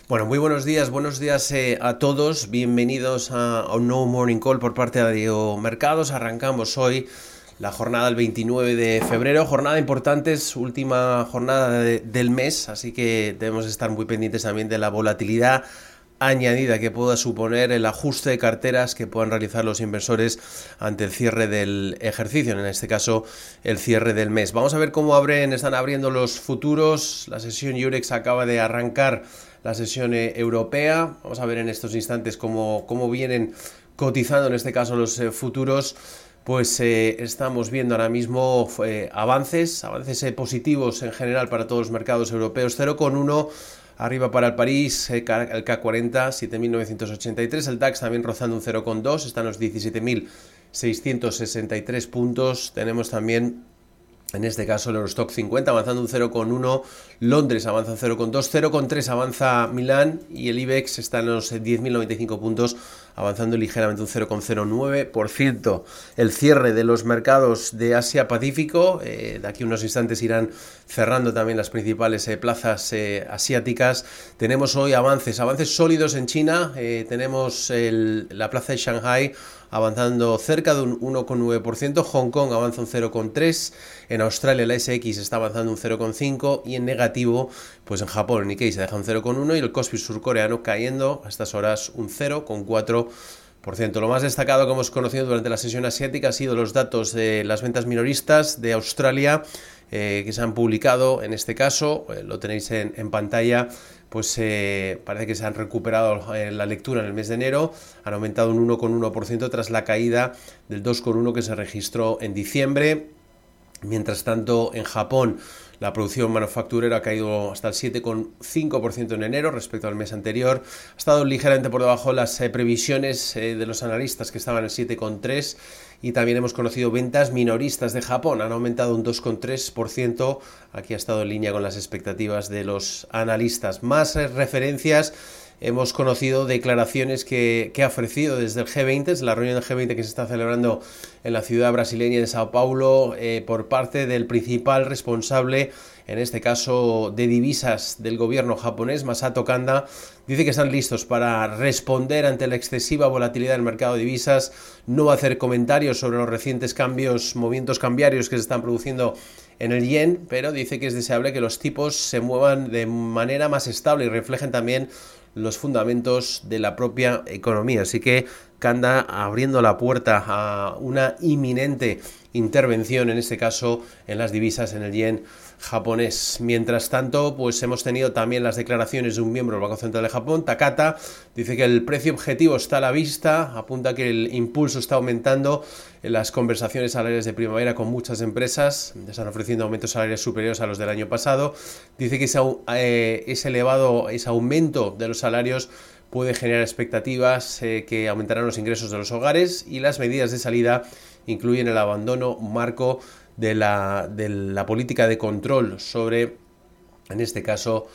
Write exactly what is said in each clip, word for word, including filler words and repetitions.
Bueno, muy buenos días, buenos días eh, a todos. Bienvenidos a, a un nuevo Morning Call por parte de Diego Mercados. Arrancamos hoy la jornada del veintinueve de febrero, jornada importante, es última jornada de, del mes, así que debemos estar muy pendientes también de la volatilidad añadida que pueda suponer el ajuste de carteras que puedan realizar los inversores ante el cierre del ejercicio, en este caso el cierre del mes. Vamos a ver cómo abren, están abriendo los futuros. La sesión Eurex acaba de arrancar, la sesión eh, europea. Vamos a ver en estos instantes cómo, cómo vienen cotizando en este caso los eh, futuros. Pues eh, estamos viendo ahora mismo eh, avances, avances eh, positivos en general para todos los mercados europeos. Cero coma uno arriba para el París, el K cuarenta, siete mil novecientos ochenta y tres, el DAX también rozando un cero coma dos, están los diecisiete mil seiscientos sesenta y tres puntos. Tenemos también, en este caso, el Eurostock cincuenta avanzando un cero coma uno, Londres avanza un cero coma dos, cero coma tres avanza Milán y el IBEX está en los diez mil noventa y cinco puntos, avanzando ligeramente un cero coma cero nueve por ciento. El cierre de los mercados de Asia-Pacífico, eh, de aquí a unos instantes irán cerrando también las principales eh, plazas eh, asiáticas. Tenemos hoy avances, avances sólidos en China, eh, tenemos el, la plaza de Shanghai avanzando cerca de un uno coma nueve por ciento, Hong Kong avanza un cero coma tres por ciento, en Australia la S X está avanzando un cero coma cinco por ciento y en negativo, pues en Japón el Nikkei se deja un cero coma uno por ciento y el Kospi surcoreano cayendo a estas horas un cero coma cuatro por ciento. Lo más destacado que hemos conocido durante la sesión asiática ha sido los datos de las ventas minoristas de Australia, eh, que se han publicado en este caso, eh, lo tenéis en, en pantalla. Pues eh, parece que se han recuperado eh, la lectura en el mes de enero, han aumentado un uno coma uno por ciento tras la caída del dos coma uno por ciento que se registró en diciembre. Mientras tanto, en Japón, la producción manufacturera ha caído hasta el siete coma cinco por ciento en enero respecto al mes anterior. Ha estado ligeramente por debajo de las eh, previsiones eh, de los analistas, que estaban en el siete coma tres por ciento. Y también hemos conocido ventas minoristas de Japón, han aumentado un dos coma tres por ciento. Aquí ha estado en línea con las expectativas de los analistas. Más eh, referencias. Hemos conocido declaraciones que, que ha ofrecido desde el G veinte, desde la reunión del G veinte que se está celebrando en la ciudad brasileña de Sao Paulo, eh, por parte del principal responsable, en este caso de divisas del gobierno japonés, Masato Kanda. Dice que están listos para responder ante la excesiva volatilidad del mercado de divisas. No va a hacer comentarios sobre los recientes cambios, movimientos cambiarios que se están produciendo en el yen, pero dice que es deseable que los tipos se muevan de manera más estable y reflejen también los fundamentos de la propia economía. Así que Kanda abriendo la puerta a una inminente intervención, en este caso en las divisas, en el yen japonés. Mientras tanto, pues hemos tenido también las declaraciones de un miembro del Banco Central de Japón, Takata. Dice que el precio objetivo está a la vista, apunta que el impulso está aumentando en las conversaciones salariales de primavera con muchas empresas, están ofreciendo aumentos salariales superiores a los del año pasado. Dice que ese, eh, ese elevado, ese aumento de los salarios puede generar expectativas eh, que aumentarán los ingresos de los hogares, y las medidas de salida incluyen el abandono marco de la, de la política de control sobre, en este caso,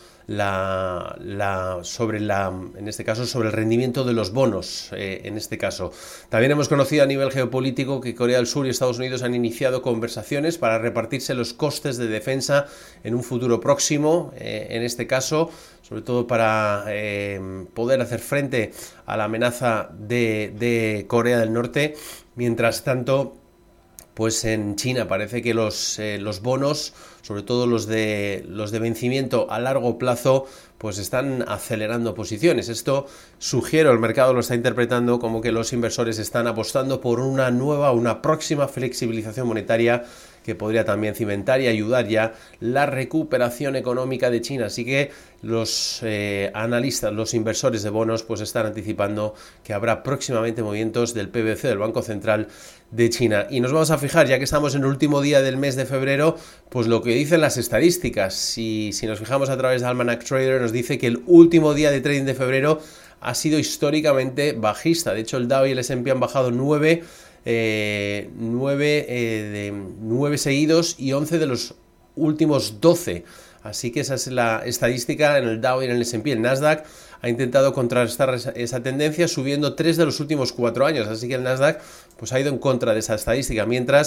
la, la, sobre la, en este caso, sobre el rendimiento de los bonos, eh, en este caso. También hemos conocido a nivel geopolítico que Corea del Sur y Estados Unidos han iniciado conversaciones para repartirse los costes de defensa en un futuro próximo, eh, en este caso, sobre todo para eh, poder hacer frente a la amenaza de, de Corea del Norte. Mientras tanto, pues en China parece que los, eh, los bonos, sobre todo los de, los de vencimiento a largo plazo, pues están acelerando posiciones. Esto, sugiero, el mercado lo está interpretando como que los inversores están apostando por una nueva, una próxima flexibilización monetaria que podría también cimentar y ayudar ya la recuperación económica de China. Así que los eh, analistas, los inversores de bonos, pues están anticipando que habrá próximamente movimientos del P B C, del Banco Central de China. Y nos vamos a fijar, ya que estamos en el último día del mes de febrero, pues lo que dicen las estadísticas. Si, si nos fijamos a través de Almanac Trader, nos dice que el último día de trading de febrero ha sido históricamente bajista. De hecho, el Dow y el S and P han bajado nueve Eh, nueve, eh, de, nueve seguidos y once de los últimos doce. Así que esa es la estadística en el Dow y en el S and P. El Nasdaq ha intentado contrarrestar esa, esa tendencia subiendo tres de los últimos cuatro años. Así que el Nasdaq pues, ha ido en contra de esa estadística, mientras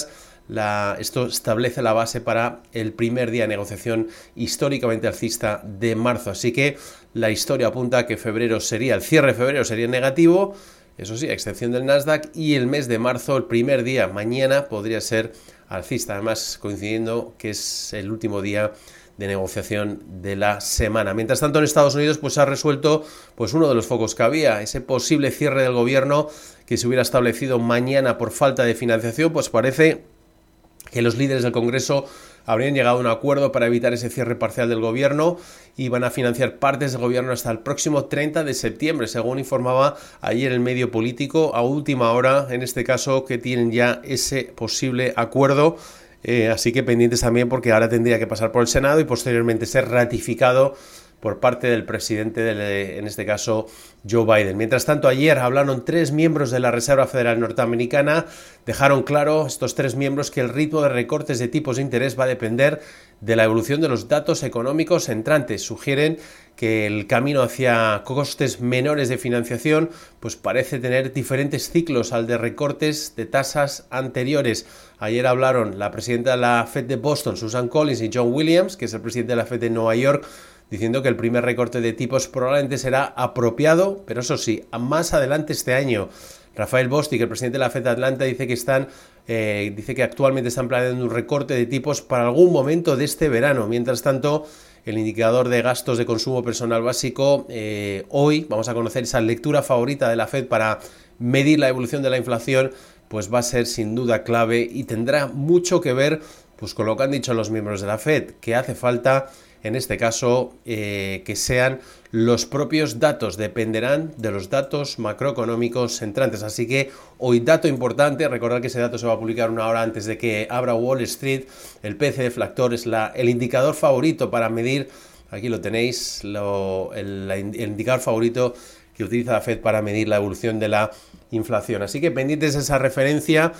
La, esto establece la base para el primer día de negociación históricamente alcista de marzo. Así que la historia apunta a que febrero sería, el cierre de febrero sería negativo, eso sí, a excepción del Nasdaq, y el mes de marzo, el primer día, mañana, podría ser alcista. Además, coincidiendo que es el último día de negociación de la semana. Mientras tanto, en Estados Unidos pues se ha resuelto pues uno de los focos que había, ese posible cierre del gobierno que se hubiera establecido mañana por falta de financiación. Pues parece que los líderes del Congreso habrían llegado a un acuerdo para evitar ese cierre parcial del gobierno y van a financiar partes del gobierno hasta el próximo treinta de septiembre, según informaba ayer el medio político, a última hora, en este caso, que tienen ya ese posible acuerdo. Eh, así que pendientes también, porque ahora tendría que pasar por el Senado y posteriormente ser ratificado por parte del presidente, del, en este caso Joe Biden. Mientras tanto, ayer hablaron tres miembros de la Reserva Federal Norteamericana, dejaron claro estos tres miembros que el ritmo de recortes de tipos de interés va a depender de la evolución de los datos económicos entrantes. Sugieren que el camino hacia costes menores de financiación pues parece tener diferentes ciclos al de recortes de tasas anteriores. Ayer hablaron la presidenta de la Fed de Boston, Susan Collins, y John Williams, que es el presidente de la Fed de Nueva York, diciendo que el primer recorte de tipos probablemente será apropiado, pero eso sí, más adelante este año. Rafael Bostic, el presidente de la Fed de Atlanta, dice que están, eh, dice que actualmente están planeando un recorte de tipos para algún momento de este verano. Mientras tanto, el indicador de gastos de consumo personal básico, eh, hoy vamos a conocer esa lectura favorita de la Fed para medir la evolución de la inflación, pues va a ser sin duda clave y tendrá mucho que ver pues con lo que han dicho los miembros de la Fed, que hace falta en este caso eh, que sean los propios datos, dependerán de los datos macroeconómicos entrantes. Así que hoy dato importante, recordad que ese dato se va a publicar una hora antes de que abra Wall Street. El P C deflactor es la, el indicador favorito para medir, aquí lo tenéis, lo, el, el indicador favorito que utiliza la Fed para medir la evolución de la inflación. Así que pendientes de esa referencia.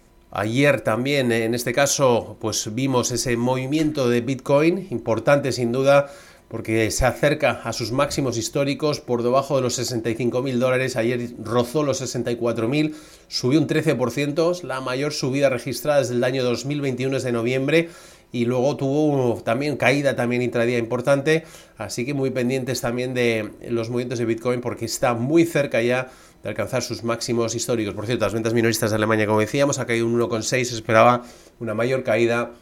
Ayer también, en este caso, pues vimos ese movimiento de Bitcoin, importante sin duda, porque se acerca a sus máximos históricos por debajo de los sesenta y cinco mil dólares. Ayer rozó los sesenta y cuatro mil, subió un trece por ciento, la mayor subida registrada desde el año dos mil veintiuno, desde noviembre, y luego tuvo también caída también intradía importante, así que muy pendientes también de los movimientos de Bitcoin, porque está muy cerca ya de alcanzar sus máximos históricos. Por cierto, las ventas minoristas de Alemania, como decíamos, ha caído un uno coma seis, se esperaba una mayor caída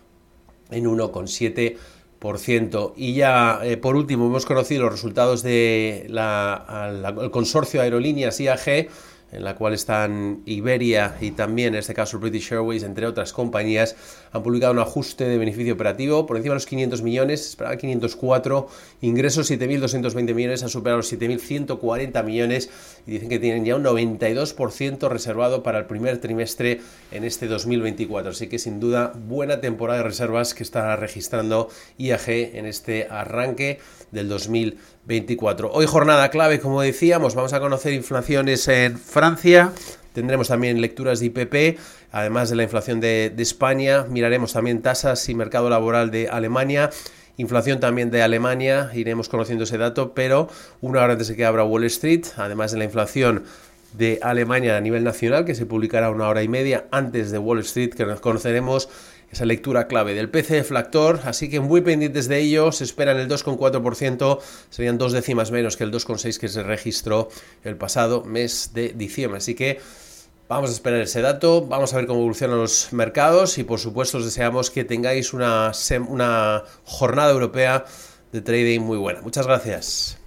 en uno coma siete por ciento. Y ya eh, por último hemos conocido los resultados del consorcio de aerolíneas I A G, en la cual están Iberia y también, en este caso, British Airways, entre otras compañías. Han publicado un ajuste de beneficio operativo por encima de los quinientos millones, esperaba quinientos cuatro, ingresos siete mil doscientos veinte millones, han superado los siete mil ciento cuarenta millones y dicen que tienen ya un noventa y dos por ciento reservado para el primer trimestre en este dos mil veinticuatro. Así que sin duda buena temporada de reservas que está registrando I A G en este arranque del dos mil veinticuatro. Hoy jornada clave, como decíamos, vamos a conocer inflaciones en Francia, tendremos también lecturas de I P P, además de la inflación de, de España, miraremos también tasas y mercado laboral de Alemania, inflación también de Alemania, iremos conociendo ese dato, pero una hora antes de que abra Wall Street, además de la inflación de Alemania a nivel nacional, que se publicará una hora y media antes de Wall Street, que nos conoceremos esa lectura clave del P C deflactor, así que muy pendientes de ello. Se esperan el dos coma cuatro por ciento, serían dos décimas menos que el dos coma seis que se registró el pasado mes de diciembre, así que vamos a esperar ese dato, vamos a ver cómo evolucionan los mercados y por supuesto os deseamos que tengáis una, una jornada europea de trading muy buena. Muchas gracias.